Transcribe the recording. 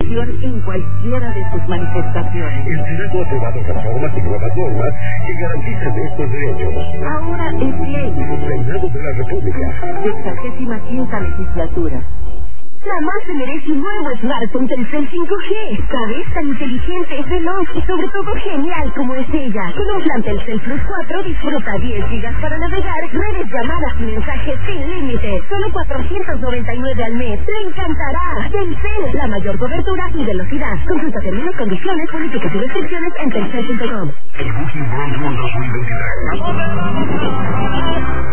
protección en cualquiera de sus manifestaciones. El Senado ha aprobado reformas y nuevas normas que garantizan estos derechos. Ahora es ley. Senado de la República. 65ª legislatura. Mamá se merece un nuevo smartphone Telcel 5G. ¿Sabes? Tan inteligente, veloz y sobre todo genial como es ella. Con un plan Telcel Plus 4 disfruta 10 gigas para navegar, redes, llamadas y mensajes sin límite. Solo 499 al mes. ¡Te encantará! Telcel, la mayor cobertura y velocidad. Consulta términos, condiciones, políticas y restricciones en telcel.com. El Booking World Tour 2023.